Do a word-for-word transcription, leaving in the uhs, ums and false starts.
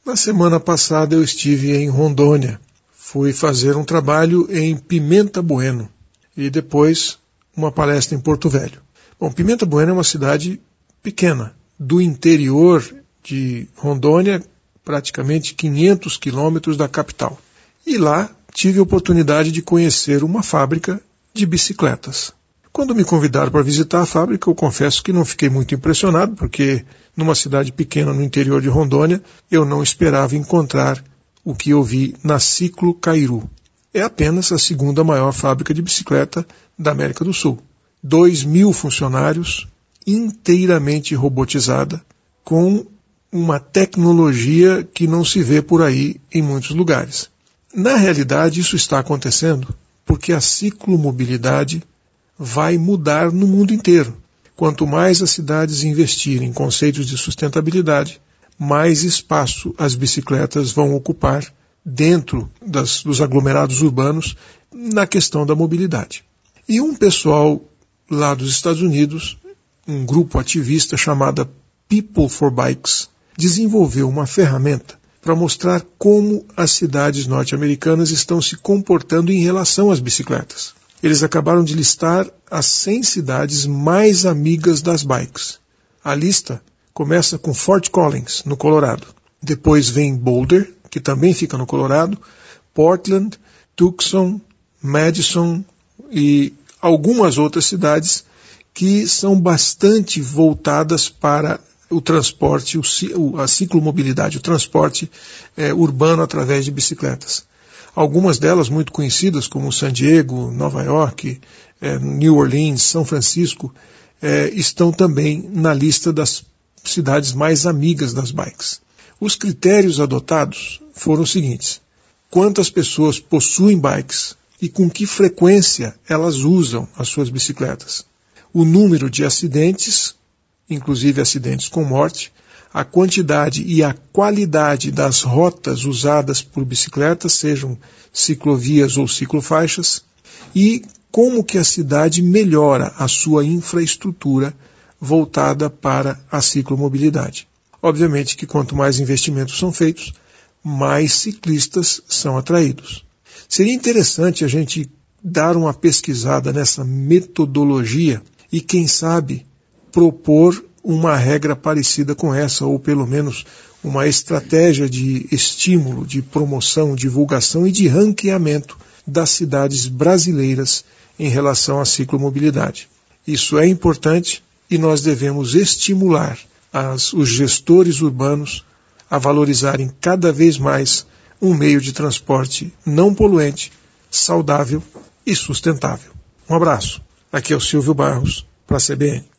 Na semana passada eu estive em Rondônia. Fui fazer um trabalho em Pimenta Bueno e depois uma palestra em Porto Velho. Bom, Pimenta Bueno é uma cidade pequena, do interior de Rondônia, praticamente quinhentos quilômetros da capital. E lá tive a oportunidade de conhecer uma fábrica de bicicletas. Quando me convidaram para visitar a fábrica, eu confesso que não fiquei muito impressionado, porque numa cidade pequena no interior de Rondônia, eu não esperava encontrar o que eu vi na Ciclo Cairu. É apenas a segunda maior fábrica de bicicleta da América do Sul. Dois mil funcionários, inteiramente robotizada, com uma tecnologia que não se vê por aí em muitos lugares. Na realidade, isso está acontecendo porque a ciclomobilidade vai mudar no mundo inteiro. Quanto mais as cidades investirem em conceitos de sustentabilidade, mais espaço as bicicletas vão ocupar dentro das, dos aglomerados urbanos na questão da mobilidade. E um pessoal lá dos Estados Unidos, um grupo ativista chamado People for Bikes, desenvolveu uma ferramenta para mostrar como as cidades norte-americanas estão se comportando em relação às bicicletas. Eles acabaram de listar as cem cidades mais amigas das bikes. A lista começa com Fort Collins, no Colorado. Depois vem Boulder, que também fica no Colorado, Portland, Tucson, Madison e algumas outras cidades que são bastante voltadas para o transporte, o, a ciclomobilidade, o transporte é, urbano através de bicicletas. Algumas delas muito conhecidas, como San Diego, Nova York, é, New Orleans, São Francisco, é, estão também na lista das cidades mais amigas das bikes. Os critérios adotados foram os seguintes: quantas pessoas possuem bikes e com que frequência elas usam as suas bicicletas, o número de acidentes, inclusive acidentes com morte, a quantidade e a qualidade das rotas usadas por bicicletas, sejam ciclovias ou ciclofaixas, e como que a cidade melhora a sua infraestrutura voltada para a ciclomobilidade. Obviamente que quanto mais investimentos são feitos, mais ciclistas são atraídos. Seria interessante a gente dar uma pesquisada nessa metodologia e, quem sabe, propor uma regra parecida com essa, ou pelo menos uma estratégia de estímulo, de promoção, divulgação e de ranqueamento das cidades brasileiras em relação à ciclomobilidade. Isso é importante e nós devemos estimular as, os gestores urbanos a valorizarem cada vez mais um meio de transporte não poluente, saudável e sustentável. Um abraço. Aqui é o Silvio Barros, para a C B N.